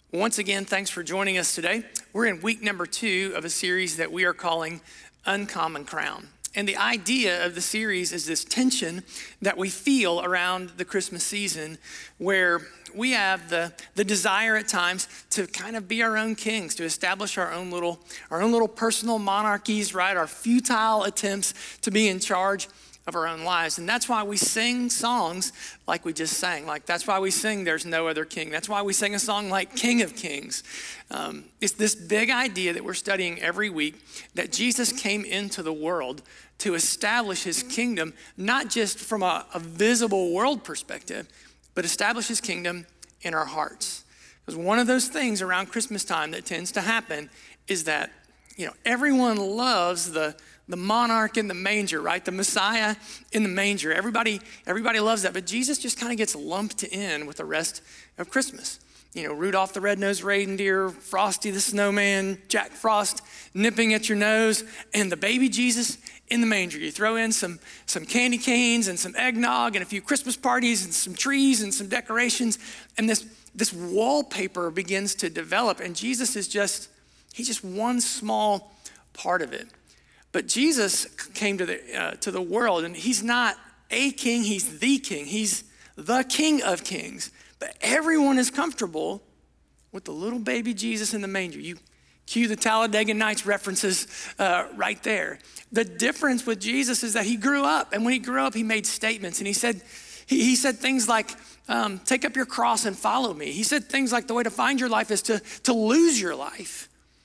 Once again, thanks for joining us today. We're in week number 2 of a series that we are calling Uncommon Crown. And the idea of the series is this tension that we feel around the Christmas season where we have the desire at times to kind of be our own kings, to establish our own little personal monarchies, right? Our futile attempts to be in charge of our own lives. And that's why we sing songs like we just sang. Like that's why we sing There's No Other King. That's why we sing a song like King of Kings. It's this big idea that we're studying every week that Jesus came into the world to establish his kingdom, not just from a visible world perspective, but establish his kingdom in our hearts. Because one of those things around Christmas time that tends to happen is that, everyone loves the monarch in the manger, right? The Messiah in the manger. Everybody loves that, but Jesus just kind of gets lumped in with the rest of Christmas. Rudolph the Red-Nosed Reindeer, Frosty the Snowman, Jack Frost nipping at your nose, and the baby Jesus in the manger. You throw in some candy canes and some eggnog and a few Christmas parties and some trees and some decorations, and this wallpaper begins to develop, and Jesus is he's just one small part of it. But Jesus came to the world, and he's not a king, he's the king. He's the King of Kings. But everyone is comfortable with the little baby Jesus in the manger. You cue the Talladega Nights references right there. The difference with Jesus is that he grew up, and when he grew up, he made statements, and he said things like, take up your cross and follow me. He said things like the way to find your life is to lose your life.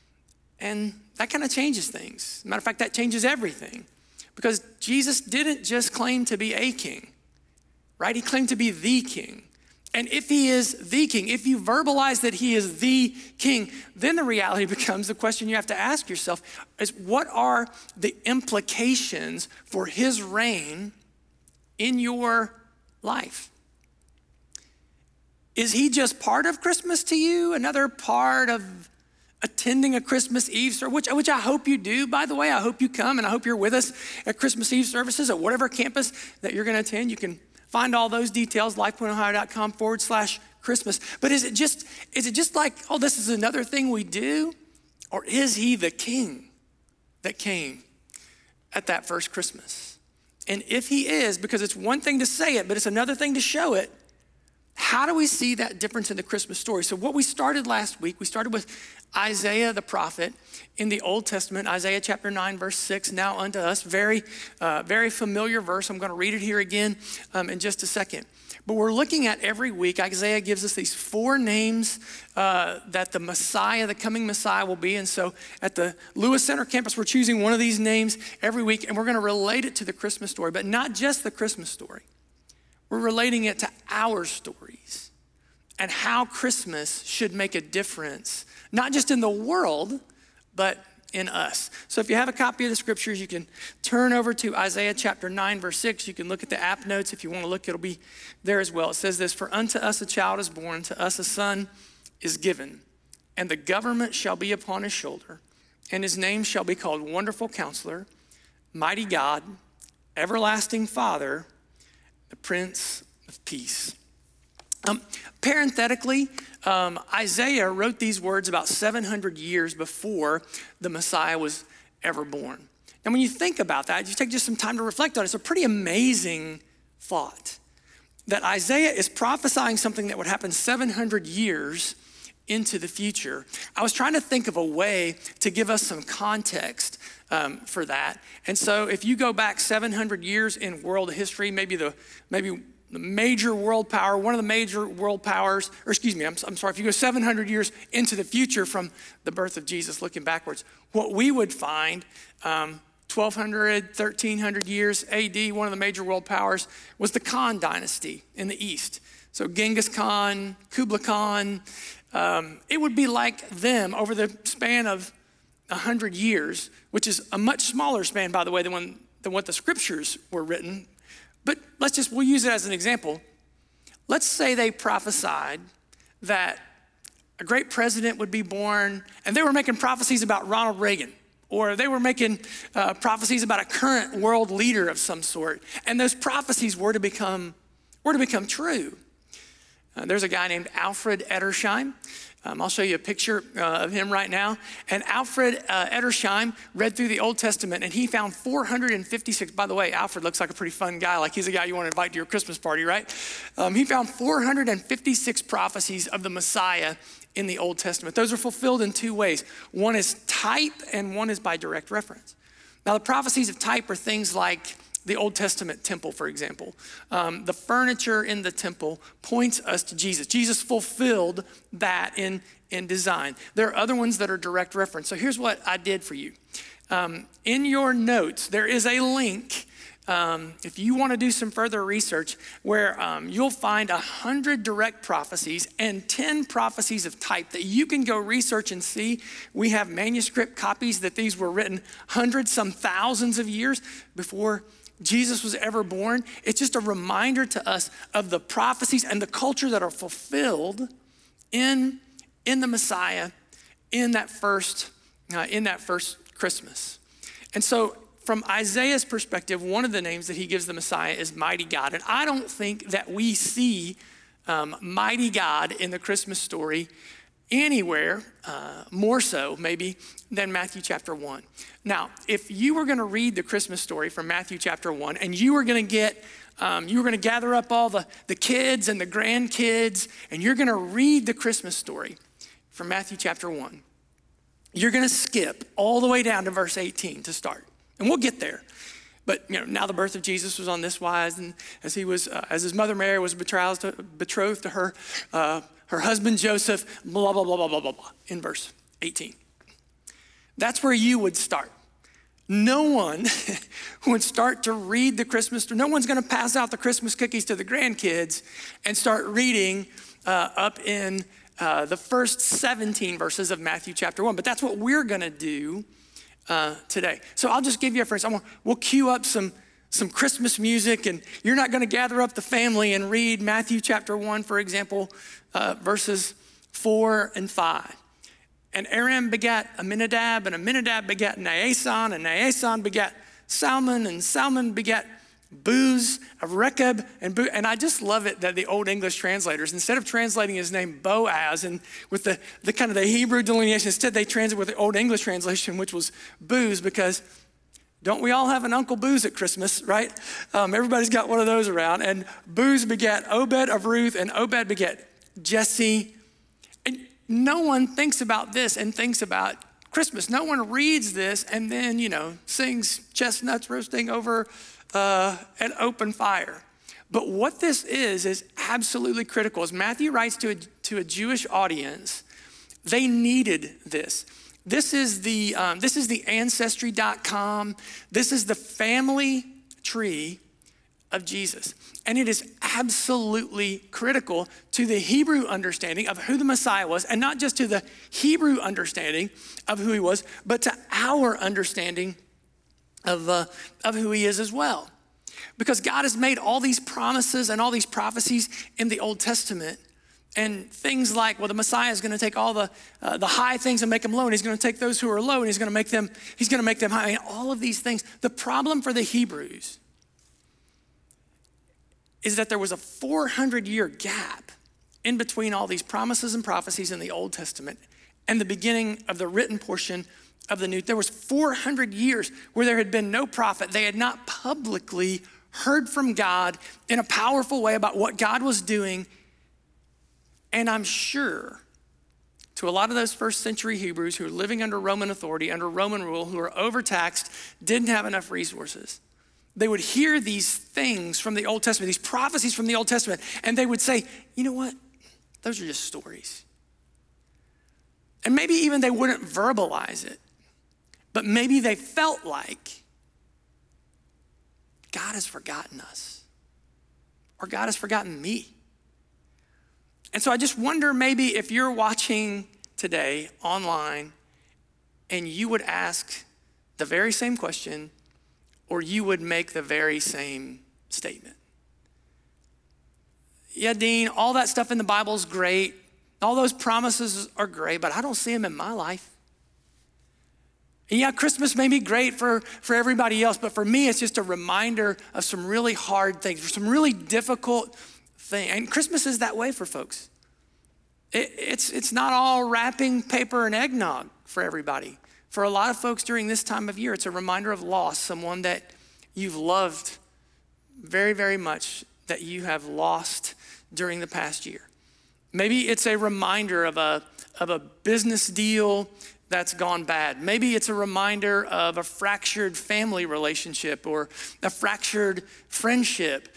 And that kind of changes things. Matter of fact, that changes everything. Because Jesus didn't just claim to be a king, right? He claimed to be the king. And if he is the king, if you verbalize that he is the king, then the reality becomes the question you have to ask yourself is what are the implications for his reign in your life? Is he just part of Christmas to you? Another part of attending a Christmas Eve service, which I hope you do, by the way. I hope you come, and I hope you're with us at Christmas Eve services at whatever campus that you're going to attend. You can find all those details, lifepointohio.com/Christmas. But is it just like, oh, this is another thing we do? Or is he the king that came at that first Christmas? And if he is, because it's one thing to say it, but it's another thing to show it, how do we see that difference in the Christmas story? So what we started last week, we started with Isaiah the prophet in the Old Testament, Isaiah chapter 9, verse 6, now unto us, very familiar verse. I'm gonna read it here again in just a second. But we're looking at every week, Isaiah gives us these 4 names that the Messiah, the coming Messiah will be. And so at the Lewis Center campus, we're choosing one of these names every week, and we're gonna relate it to the Christmas story, but not just the Christmas story. We're relating it to our stories and how Christmas should make a difference, not just in the world, but in us. So if you have a copy of the scriptures, you can turn over to Isaiah chapter 9, verse 6. You can look at the app notes. If you want to look, it'll be there as well. It says this, for unto us a child is born, to us a son is given, and the government shall be upon his shoulder, and his name shall be called Wonderful Counselor, Mighty God, Everlasting Father, the Prince of Peace. Parenthetically, Isaiah wrote these words about 700 years before the Messiah was ever born. And when you think about that, you take just some time to reflect on it. It's a pretty amazing thought that Isaiah is prophesying something that would happen 700 years into the future. I was trying to think of a way to give us some context for that. And so if you go back 700 years in world history, maybe the major world power, one of the major world powers, or excuse me, I'm sorry, if you go 700 years into the future from the birth of Jesus, looking backwards, what we would find 1,200, 1,300 years AD, one of the major world powers was the Khan dynasty in the East. So Genghis Khan, Kublai Khan, it would be like them over the span of 100 years, which is a much smaller span, by the way, than what the scriptures were written. But we'll use it as an example. Let's say they prophesied that a great president would be born, and they were making prophecies about Ronald Reagan, or they were making prophecies about a current world leader of some sort, and those prophecies were to become true. There's a guy named Alfred Edersheim. I'll show you a picture of him right now. And Alfred Edersheim read through the Old Testament, and he found 456. By the way, Alfred looks like a pretty fun guy. Like he's a guy you want to invite to your Christmas party, right? He found 456 prophecies of the Messiah in the Old Testament. Those are fulfilled in two ways. One is type, and one is by direct reference. Now, the prophecies of type are things like the Old Testament temple, for example. The furniture in the temple points us to Jesus. Jesus fulfilled that in design. There are other ones that are direct reference. So here's what I did for you. In your notes, there is a link, if you want to do some further research, where you'll find 100 direct prophecies and 10 prophecies of type that you can go research and see. We have manuscript copies that these were written hundreds, some thousands of years before Jesus was ever born. It's just a reminder to us of the prophecies and the culture that are fulfilled in the Messiah in that first Christmas. And so from Isaiah's perspective, one of the names that he gives the Messiah is Mighty God. And I don't think that we see Mighty God in the Christmas story anywhere, more so maybe than Matthew chapter 1. Now, if you were going to read the Christmas story from Matthew chapter 1, and you were going to gather up all the kids and the grandkids, and you're going to read the Christmas story from Matthew chapter 1, you're going to skip all the way down to verse 18 to start. And we'll get there. But now the birth of Jesus was on this wise, and as his mother Mary was betrothed to her husband Joseph, blah, blah, blah, blah, blah, blah, blah, in verse 18. That's where you would start. No one would start to read the Christmas story. No one's going to pass out the Christmas cookies to the grandkids and start reading up in the first 17 verses of Matthew chapter 1. But that's what we're going to do today. So I'll just give you a phrase. We'll cue up some Christmas music, and you're not going to gather up the family and read Matthew chapter 1, for example, verses 4 and 5. And Aram begat Aminadab, and Aminadab begat Naason, and Naason begat Salmon, and Salmon begat Booz of Rechab, and I just love it that the Old English translators, instead of translating his name Boaz and with the kind of the Hebrew delineation, instead they translate with the Old English translation, which was Booz, because don't we all have an Uncle Booz at Christmas, right? Everybody's got one of those around. And Booz begat Obed of Ruth, and Obed begat Jesse. And no one thinks about this and thinks about Christmas. No one reads this and then, sings chestnuts roasting over an open fire. But what this is absolutely critical. As Matthew writes to a Jewish audience, they needed this. This is the Ancestry.com. This is the family tree of Jesus. And it is absolutely critical to the Hebrew understanding of who the Messiah was, and not just to the Hebrew understanding of who he was, but to our understanding of who he is as well. Because God has made all these promises and all these prophecies in the Old Testament, and things like, well, the Messiah is going to take all the high things and make them low, and he's going to take those who are low and he's going to make them high. I mean, all of these things. The problem for the Hebrews is that there was a 400-year gap in between all these promises and prophecies in the Old Testament and the beginning of the written portion of the New. There was 400 years where there had been no prophet. They had not publicly heard from God in a powerful way about what God was doing. And I'm sure to a lot of those first century Hebrews who are living under Roman authority, under Roman rule, who are overtaxed, didn't have enough resources, they would hear these things from the Old Testament, these prophecies from the Old Testament, and they would say, you know what? Those are just stories. And maybe even they wouldn't verbalize it, but maybe they felt like God has forgotten us, or God has forgotten me. And so I just wonder maybe if you're watching today online and you would ask the very same question, or you would make the very same statement. Yeah, Dean, all that stuff in the Bible is great. All those promises are great, but I don't see them in my life. And yeah, Christmas may be great for everybody else, but for me, it's just a reminder of some really hard things, some really difficult thing. And Christmas is that way for folks. It's not all wrapping paper and eggnog for everybody. For a lot of folks during this time of year, it's a reminder of loss, someone that you've loved very, very much that you have lost during the past year. Maybe it's a reminder of a business deal that's gone bad. Maybe it's a reminder of a fractured family relationship or a fractured friendship.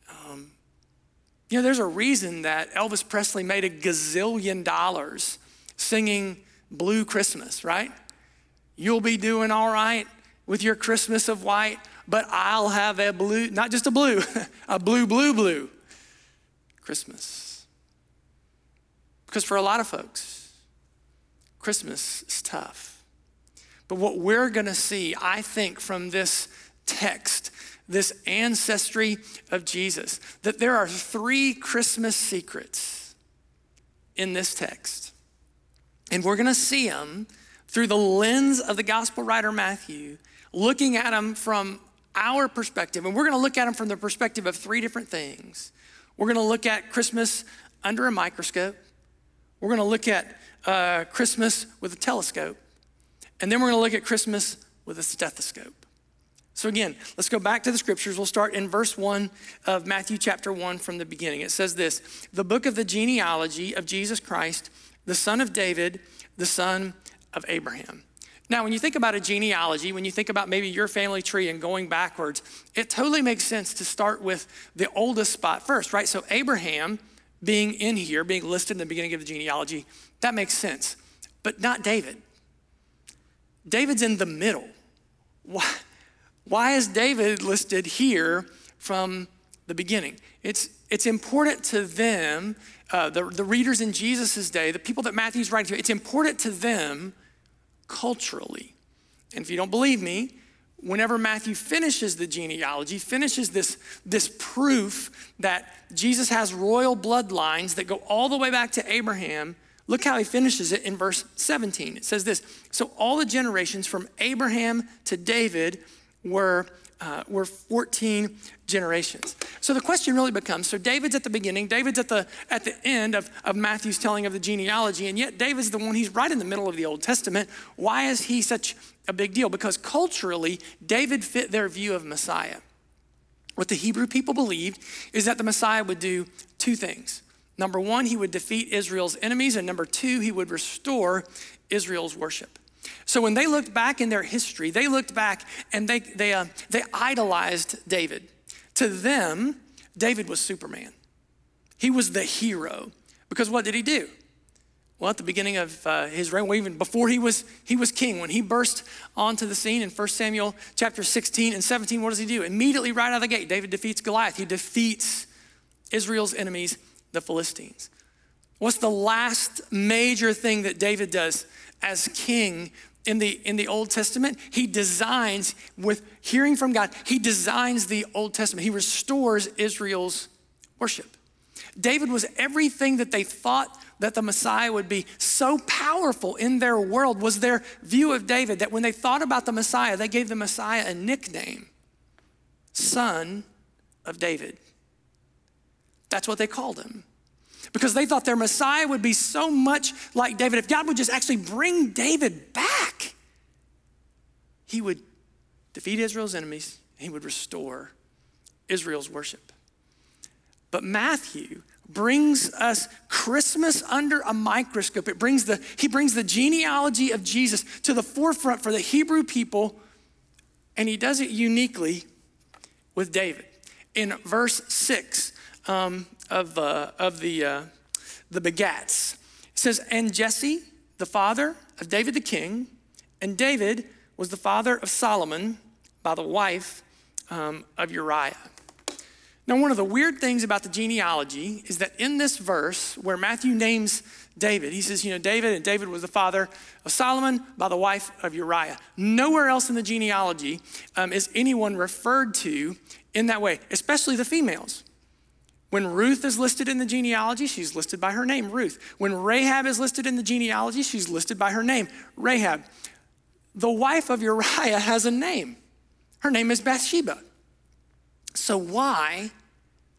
There's a reason that Elvis Presley made $1 gazillion singing Blue Christmas, right? You'll be doing all right with your Christmas of white, but I'll have a blue, not just a blue, a blue Christmas. Because for a lot of folks, Christmas is tough. But what we're gonna see, I think, from this text, this ancestry of Jesus, that there are 3 Christmas secrets in this text. And we're gonna see them through the lens of the gospel writer Matthew, looking at them from our perspective. And we're gonna look at them from the perspective of 3 different things. We're gonna look at Christmas under a microscope. We're gonna look at Christmas with a telescope. And then we're gonna look at Christmas with a stethoscope. So again, let's go back to the scriptures. We'll start in verse 1 of Matthew chapter 1 from the beginning. It says this: the book of the genealogy of Jesus Christ, the son of David, the son of Abraham. Now, when you think about a genealogy, when you think about maybe your family tree and going backwards, it totally makes sense to start with the oldest spot first, right? So Abraham being in here, being listed in the beginning of the genealogy, that makes sense, but not David. David's in the middle. Why is David listed here from the beginning? It's important to them, the readers in Jesus' day, the people that Matthew's writing to, it's important to them culturally. And if you don't believe me, whenever Matthew finishes the genealogy, finishes this proof that Jesus has royal bloodlines that go all the way back to Abraham, look how he finishes it in verse 17. It says this: so all the generations from Abraham to David were 14 generations. So the question really becomes, so David's at the beginning, David's at the end of Matthew's telling of the genealogy, and yet David's the one, he's right in the middle of the Old Testament. Why is he such a big deal? Because culturally, David fit their view of Messiah. What the Hebrew people believed is that the Messiah would do 2 things. Number 1, he would defeat Israel's enemies, and number 2, he would restore Israel's worship. So when they looked back in their history, they looked back and they idolized David. To them, David was Superman. He was the hero. Because what did he do? Well, at the beginning of his reign, even before he was king, when he burst onto the scene in 1 Samuel chapter 16 and 17, what does he do? Immediately right out of the gate, David defeats Goliath. He defeats Israel's enemies, the Philistines. What's the last major thing that David does as king in the Old Testament? He designs, with hearing from God, he designs the Old Testament. He restores Israel's worship. David was everything that they thought that the Messiah would be. So powerful in their world was their view of David that when they thought about the Messiah, they gave the Messiah a nickname: Son of David. That's what they called him. Because they thought their Messiah would be so much like David. If God would just actually bring David back, he would defeat Israel's enemies, and he would restore Israel's worship. But Matthew brings us Christmas under a microscope. He brings the genealogy of Jesus to the forefront for the Hebrew people, and he does it uniquely with David. In verse 6, of the begats. It says, and Jesse, the father of David the king, and David was the father of Solomon by the wife of Uriah. Now, one of the weird things about the genealogy is that in this verse where Matthew names David, he says, David was the father of Solomon by the wife of Uriah. Nowhere else in the genealogy is anyone referred to in that way, especially the females. When Ruth is listed in the genealogy, she's listed by her name, Ruth. When Rahab is listed in the genealogy, she's listed by her name, Rahab. The wife of Uriah has a name. Her name is Bathsheba. So why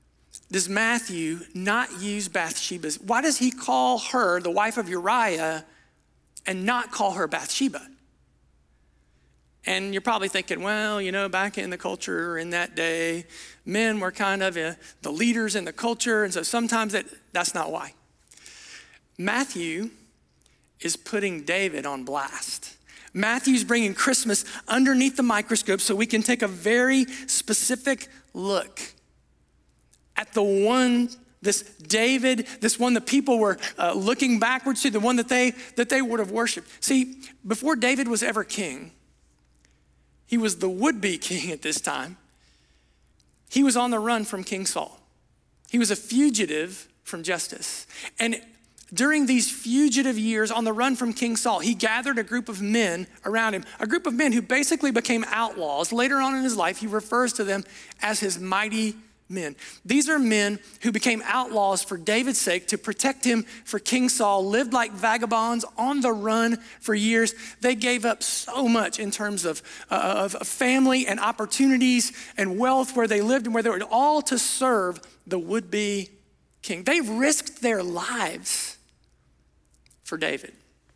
does Matthew not use Bathsheba's? Why does he call her the wife of Uriah and not call her Bathsheba? And you're probably thinking, well, back in the culture in that day, men were kind of the leaders in the culture, and so sometimes that's not why. Matthew is putting David on blast. Matthew's bringing Christmas underneath the microscope so we can take a very specific look at the one, this David, this one that people were looking backwards to, the one that they would have worshiped. See, before David was ever king, he was the would-be king at this time. He was on the run from King Saul. He was a fugitive from justice. And during these fugitive years on the run from King Saul, he gathered a group of men around him, a group of men who basically became outlaws. Later on in his life, he refers to them as his mighty men. These are men who became outlaws for David's sake to protect him for King Saul, lived like vagabonds on the run for years. They gave up so much in terms of family and opportunities and wealth where they lived and where they were, all to serve the would-be king. They risked their lives for David.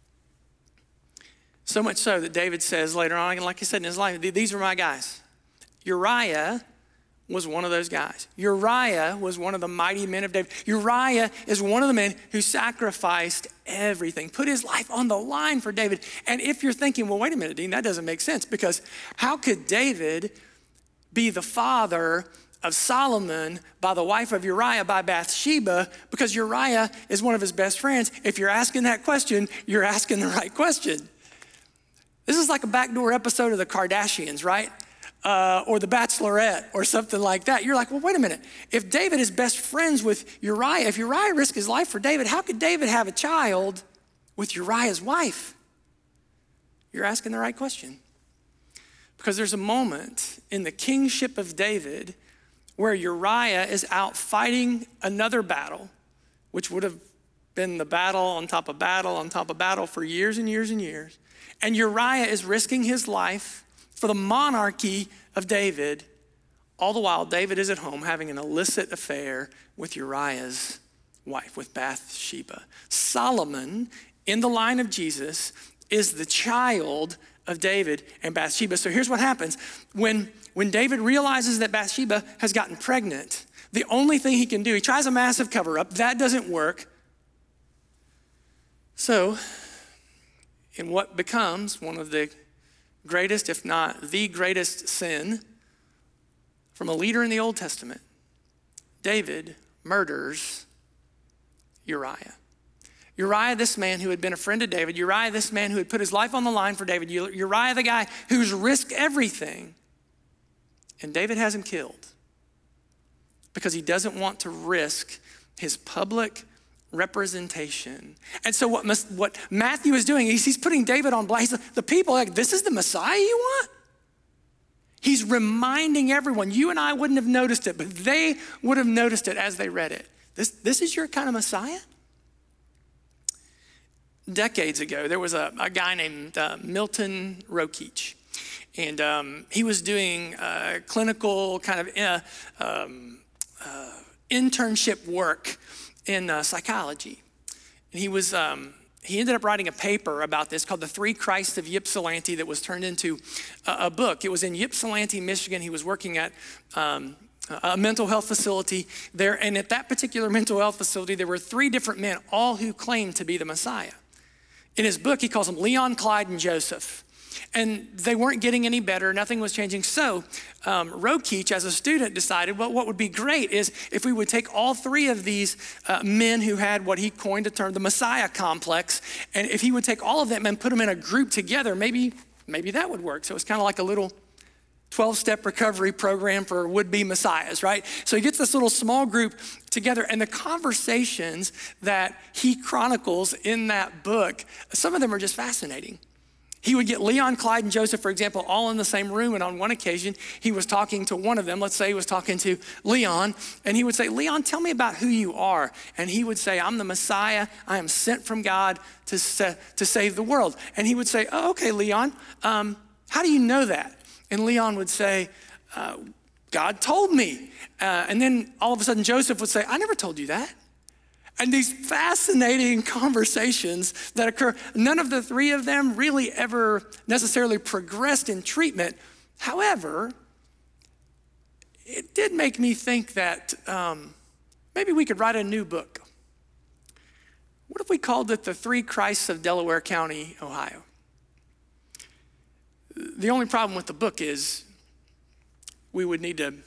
So much so that David says later on, like he said in his life, these are my guys. Uriah was one of those guys. Uriah was one of the mighty men of David. Uriah is one of the men who sacrificed everything, put his life on the line for David. And if you're thinking, well, wait a minute, Dean, that doesn't make sense, because how could David be the father of Solomon by the wife of Uriah, by Bathsheba, because Uriah is one of his best friends? If you're asking that question, you're asking the right question. This is like a backdoor episode of the Kardashians, right? Or the Bachelorette or something like that. You're like, well, wait a minute. If David is best friends with Uriah, if Uriah risked his life for David, how could David have a child with Uriah's wife? You're asking the right question. Because there's a moment in the kingship of David where Uriah is out fighting another battle, which would have been the battle on top of battle on top of battle for years and years and years. And Uriah is risking his life for the monarchy of David. All the while, David is at home having an illicit affair with Uriah's wife, with Bathsheba. Solomon, in the line of Jesus, is the child of David and Bathsheba. So here's what happens. When David realizes that Bathsheba has gotten pregnant, the only thing he can do, he tries a massive cover-up. That doesn't work. So, in what becomes one of the greatest, if not the greatest sin from a leader in the Old Testament, David murders Uriah. Uriah, this man who had been a friend of David, Uriah, this man who had put his life on the line for David, Uriah, the guy who's risked everything, and David has him killed because he doesn't want to risk his public representation. And so what Matthew is doing is he's putting David on blast. The people are like, this is the Messiah you want? He's reminding everyone. You and I wouldn't have noticed it, but they would have noticed it as they read it. This is your kind of Messiah? Decades ago, there was a guy named Milton Rokeach. And he was doing clinical kind of internship work in psychology. And he ended up writing a paper about this called The Three Christs of Ypsilanti that was turned into a book. It was in Ypsilanti, Michigan. He was working at a mental health facility there. And at that particular mental health facility, there were three different men, all who claimed to be the Messiah. In his book, he calls them Leon, Clyde, and Joseph. And they weren't getting any better. Nothing was changing. So Rokeach, as a student, decided, well, what would be great is if we would take all three of these men who had what he coined a term, the Messiah complex, and if he would take all of them and put them in a group together, maybe that would work. So it's kind of like a little 12-step recovery program for would-be messiahs, right? So he gets this little small group together, and the conversations that he chronicles in that book, some of them are just fascinating. He would get Leon, Clyde, and Joseph, for example, all in the same room. And on one occasion, he was talking to one of them. Let's say he was talking to Leon. And he would say, Leon, tell me about who you are. And he would say, I'm the Messiah. I am sent from God to save the world. And he would say, oh, okay, Leon, how do you know that? And Leon would say, God told me. And then all of a sudden Joseph would say, I never told you that. And these fascinating conversations that occur, none of the three of them really ever necessarily progressed in treatment. However, it did make me think that maybe we could write a new book. What if we called it The Three Christs of Delaware County, Ohio? The only problem with the book is we need to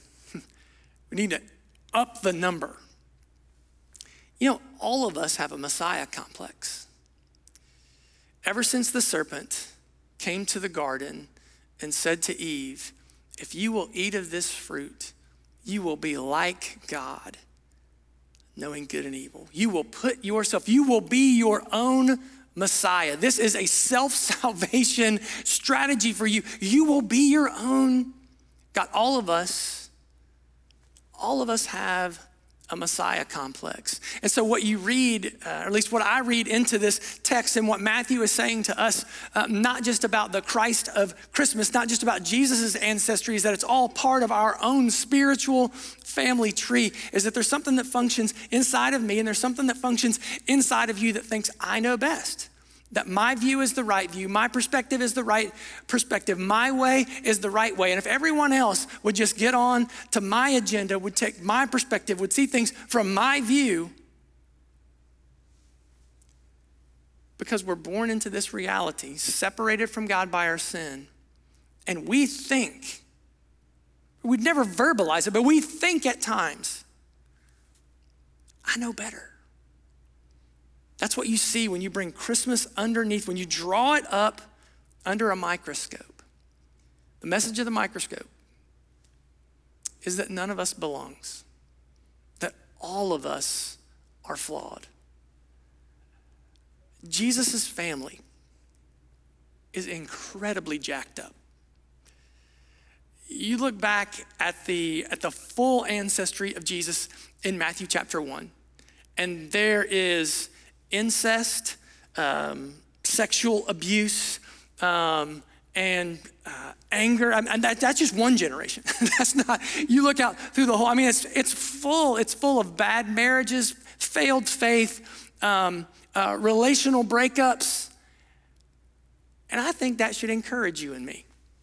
up the number. You know, all of us have a Messiah complex. Ever since the serpent came to the garden and said to Eve, if you will eat of this fruit, you will be like God, knowing good and evil. You will be your own Messiah. This is a self-salvation strategy for you. You will be your own God. All of us have a Messiah complex. And so what you read, or at least what I read into this text and what Matthew is saying to us, not just about the Christ of Christmas, not just about Jesus's ancestry, is that it's all part of our own spiritual family tree, is that there's something that functions inside of me and there's something that functions inside of you that thinks I know best. That my view is the right view, my perspective is the right perspective, my way is the right way. And if everyone else would just get on to my agenda, would take my perspective, would see things from my view, because we're born into this reality, separated from God by our sin, and we think, we'd never verbalize it, but we think at times, I know better. That's what you see when you bring Christmas underneath, when you draw it up under a microscope. The message of the microscope is that none of us belongs, that all of us are flawed. Jesus' family is incredibly jacked up. You look back at the full ancestry of Jesus in Matthew chapter 1, and there is incest, sexual abuse, and anger. And that's just one generation. That's not, you look out through the whole, it's full of bad marriages, failed faith, relational breakups. And I think that should encourage you and me.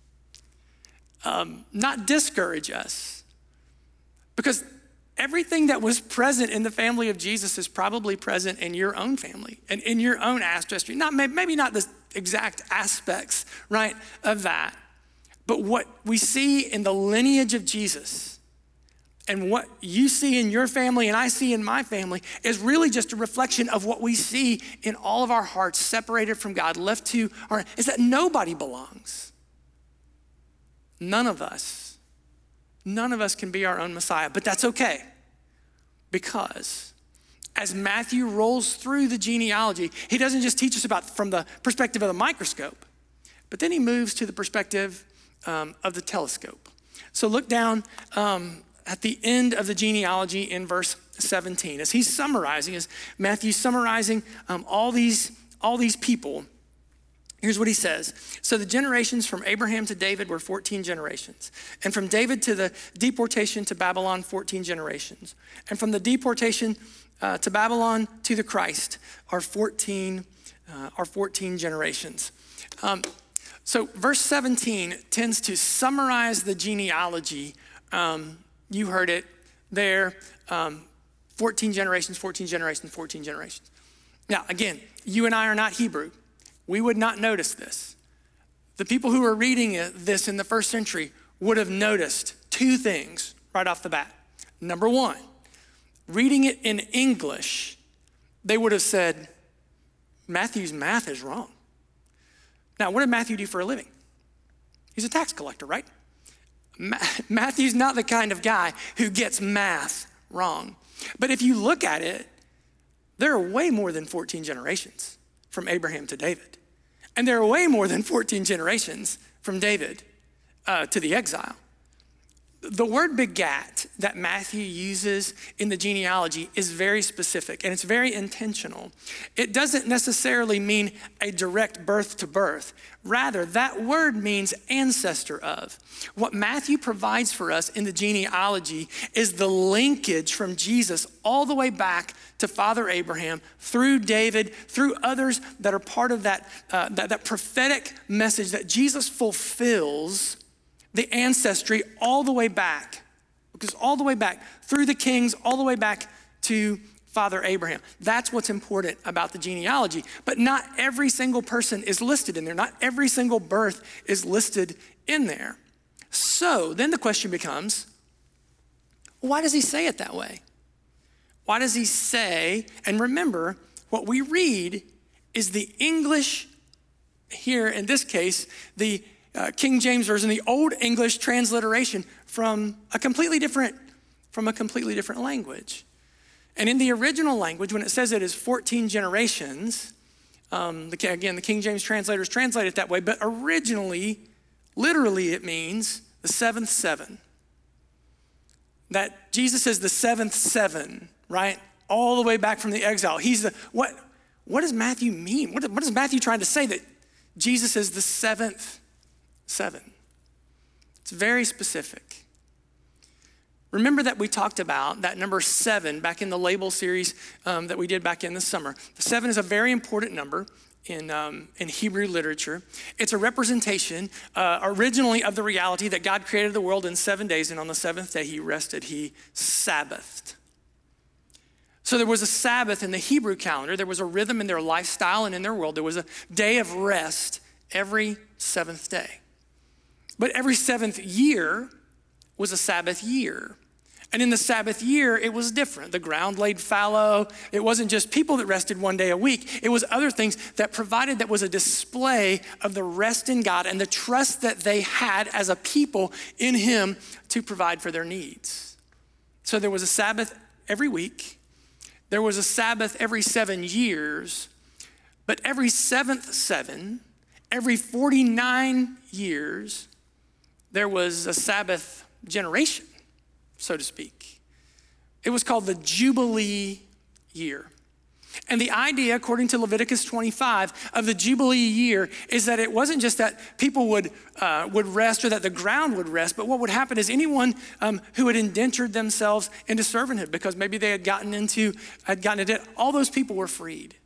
Not discourage us. Because everything that was present in the family of Jesus is probably present in your own family and in your own ancestry. Maybe not the exact aspects, right, of that. But what we see in the lineage of Jesus and what you see in your family and I see in my family is really just a reflection of what we see in all of our hearts separated from God, left to our, is that nobody belongs. None of us can be our own Messiah, but that's okay. Because as Matthew rolls through the genealogy, he doesn't just teach us about from the perspective of the microscope, but then he moves to the perspective of the telescope. So look down at the end of the genealogy in verse 17. As he's summarizing, as Matthew's summarizing all these people, here's what he says. So the generations from Abraham to David were 14 generations. And from David to the deportation to Babylon, 14 generations. And from the deportation to Babylon to the Christ are 14 generations. So verse 17 tends to summarize the genealogy. You heard it there. 14 generations, 14 generations, 14 generations. Now, again, you and I are not Hebrew. We would not notice this. The people who were reading this in the first century would have noticed two things right off the bat. Number one, reading it in English, they would have said, Matthew's math is wrong. Now, what did Matthew do for a living? He's a tax collector, right? Matthew's not the kind of guy who gets math wrong. But if you look at it, there are way more than 14 generations from Abraham to David. And there are way more than 14 generations from David to the exile. The word begat that Matthew uses in the genealogy is very specific and it's very intentional. It doesn't necessarily mean a direct birth to birth. Rather, that word means ancestor of. What Matthew provides for us in the genealogy is the linkage from Jesus all the way back to Father Abraham, through David, through others that are part of that prophetic message that Jesus fulfills the ancestry all the way back, because all the way back through the kings, all the way back to Father Abraham. That's what's important about the genealogy. But not every single person is listed in there. Not every single birth is listed in there. So then the question becomes, why does he say it that way? Why does he say, and remember, what we read is the English, here in this case, the King James Version, the Old English transliteration from a completely different language. And in the original language, when it says it is 14 generations, the King James translators translate it that way, but originally, literally it means the seventh seven. That Jesus is the seventh seven, right? All the way back from the exile. What does Matthew mean? What is Matthew trying to say that Jesus is the seventh seven? It's very specific. Remember that we talked about that number 7 back in the label series that we did back in the summer. The 7 is a very important number in Hebrew literature. It's a representation originally of the reality that God created the world in 7 days, and on the 7th day he rested, he Sabbathed. So there was a Sabbath in the Hebrew calendar. There was a rhythm in their lifestyle and in their world. There was a day of rest every 7th day. But every 7th year was a Sabbath year. And in the Sabbath year, it was different. The ground laid fallow. It wasn't just people that rested one day a week. It was other things that provided, that was a display of the rest in God and the trust that they had as a people in him to provide for their needs. So there was a Sabbath every week. There was a Sabbath every 7 years. But every 7th seven, every 49 years, there was a Sabbath generation, so to speak. It was called the Jubilee year. And the idea, according to Leviticus 25, of the Jubilee year is that it wasn't just that people would rest or that the ground would rest, but what would happen is anyone who had indentured themselves into servanthood because maybe they had gotten into debt, all those people were freed.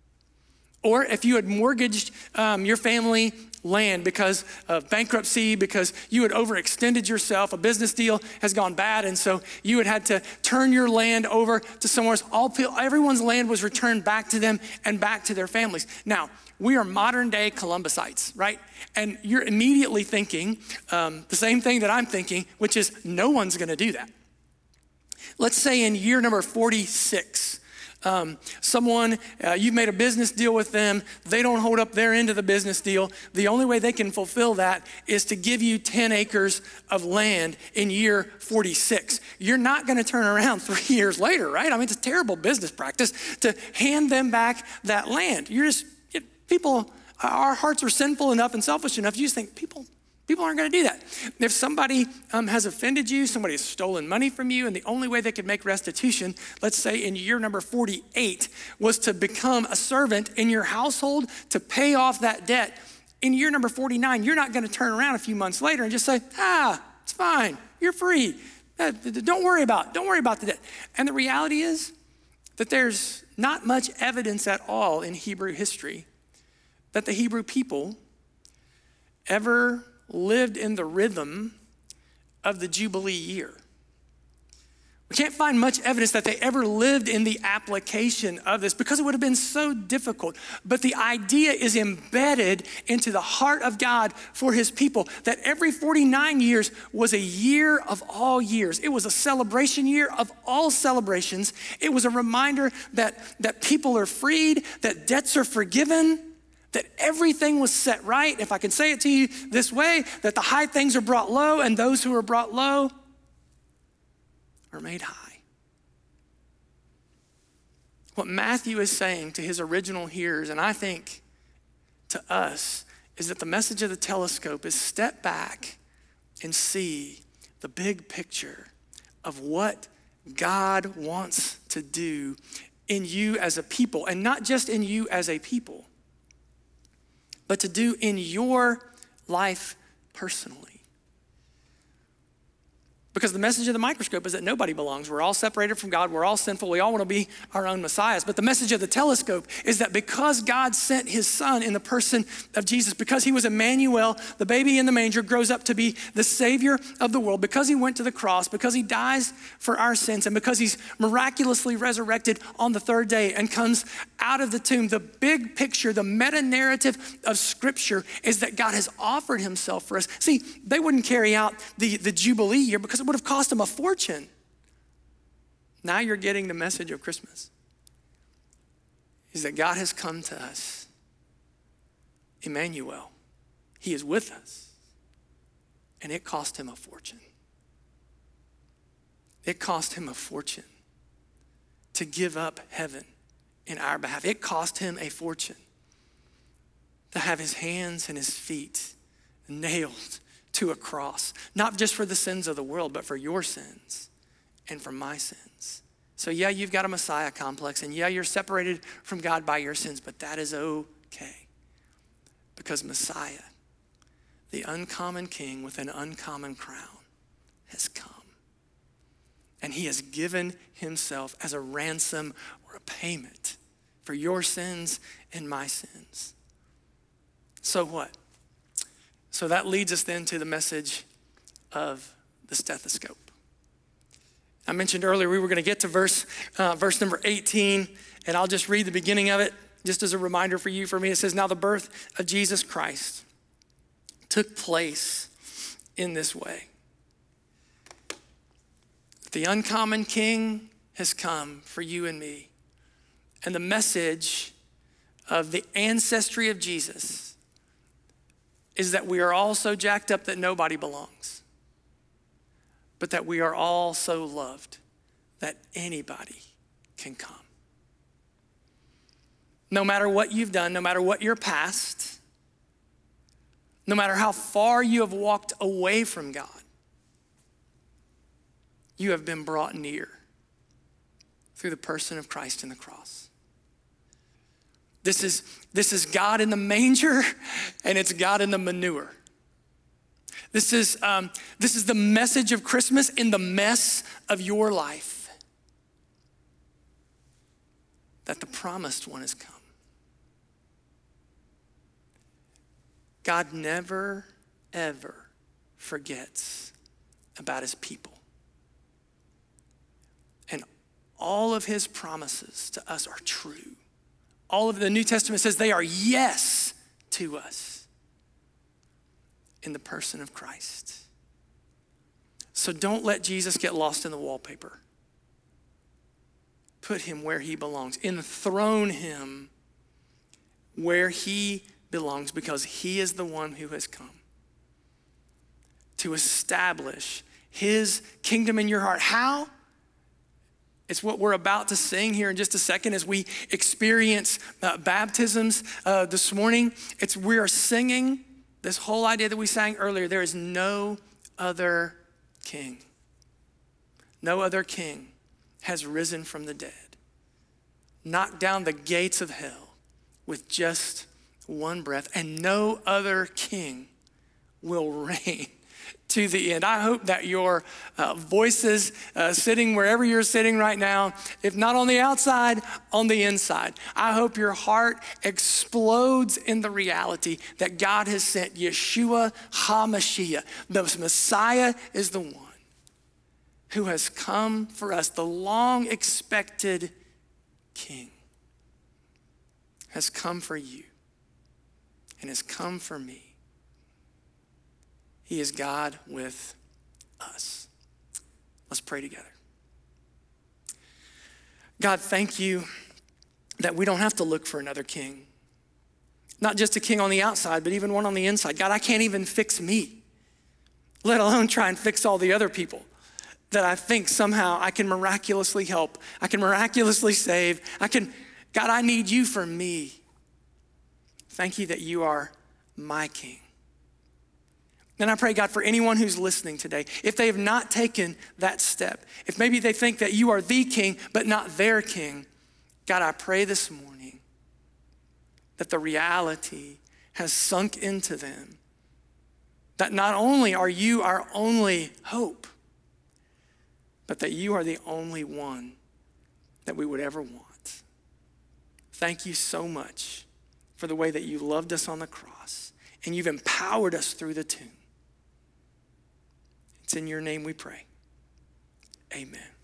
Or if you had mortgaged your family land because of bankruptcy, because you had overextended yourself, a business deal has gone bad, and so you had to turn your land over to somewhere else. Everyone's land was returned back to them and back to their families. Now, we are modern day Columbusites, right? And you're immediately thinking the same thing that I'm thinking, which is no one's gonna do that. Let's say in year number 46, someone, you've made a business deal with them, they don't hold up their end of the business deal. The only way they can fulfill that is to give you 10 acres of land in year 46. You're not gonna turn around 3 years later, right? I mean, it's a terrible business practice to hand them back that land. People, our hearts are sinful enough and selfish enough, you just think people aren't gonna do that. If somebody has offended you, somebody has stolen money from you, and the only way they could make restitution, let's say in year number 48, was to become a servant in your household to pay off that debt. In year number 49, you're not gonna turn around a few months later and just say, it's fine, you're free. Don't worry about the debt. And the reality is that there's not much evidence at all in Hebrew history that the Hebrew people ever lived in the rhythm of the Jubilee year. We can't find much evidence that they ever lived in the application of this because it would have been so difficult. But the idea is embedded into the heart of God for his people, that every 49 years was a year of all years. It was a celebration year of all celebrations. It was a reminder that people are freed, that debts are forgiven, that everything was set right. If I can say it to you this way, that the high things are brought low and those who are brought low are made high. What Matthew is saying to his original hearers, and I think to us, is that the message of the telescope is step back and see the big picture of what God wants to do in you as a people, and not just in you as a people, but to do in your life personally. Because the message of the microscope is that nobody belongs. We're all separated from God. We're all sinful. We all want to be our own messiahs. But the message of the telescope is that because God sent his son in the person of Jesus, because he was Emmanuel, the baby in the manger grows up to be the savior of the world, because he went to the cross, because he dies for our sins, and because he's miraculously resurrected on the third day and comes out of the tomb, the big picture, the meta-narrative of Scripture is that God has offered himself for us. See, they wouldn't carry out the Jubilee year because it would have cost them a fortune. Now you're getting the message of Christmas, is that God has come to us, Emmanuel. He is with us, and it cost him a fortune. It cost him a fortune to give up heaven in our behalf. It cost him a fortune to have his hands and his feet nailed to a cross, not just for the sins of the world, but for your sins and for my sins. So yeah, you've got a Messiah complex, and yeah, you're separated from God by your sins, but that is okay, because Messiah, the uncommon king with an uncommon crown, has come. And he has given himself as a ransom or a payment for your sins and my sins. So what? So that leads us then to the message of the stethoscope. I mentioned earlier we were going to get to verse number 18, and I'll just read the beginning of it just as a reminder for you, for me. It says, "Now the birth of Jesus Christ took place in this way. The uncommon king has come for you and me. And the message of the ancestry of Jesus is that we are all so jacked up that nobody belongs, but that we are all so loved that anybody can come. No matter what you've done, no matter what your past, no matter how far you have walked away from God, you have been brought near through the person of Christ in the cross. This is God in the manger, and it's God in the manure. This is the message of Christmas in the mess of your life, that the promised one has come. God never, ever forgets about his people. And all of his promises to us are true. All of the New Testament says they are yes to us in the person of Christ. So don't let Jesus get lost in the wallpaper. Put him where he belongs. Enthrone him where he belongs, because he is the one who has come to establish his kingdom in your heart. How? It's what we're about to sing here in just a second as we experience baptisms this morning. We are singing this whole idea that we sang earlier. There is no other king. No other king has risen from the dead, knocked down the gates of hell with just one breath, and no other king will reign to the end. I hope that your voices sitting wherever you're sitting right now, if not on the outside, on the inside, I hope your heart explodes in the reality that God has sent Yeshua HaMashiach. The Messiah is the one who has come for us. The long expected King has come for you and has come for me. He is God with us. Let's pray together. God, thank you that we don't have to look for another king. Not just a king on the outside, but even one on the inside. God, I can't even fix me, let alone try and fix all the other people that I think somehow I can miraculously help. I can miraculously save. God, I need you for me. Thank you that you are my king. And I pray, God, for anyone who's listening today, if they have not taken that step, if maybe they think that you are the king, but not their king, God, I pray this morning that the reality has sunk into them that not only are you our only hope, but that you are the only one that we would ever want. Thank you so much for the way that you loved us on the cross and you've empowered us through the tomb. It's in your name we pray. Amen.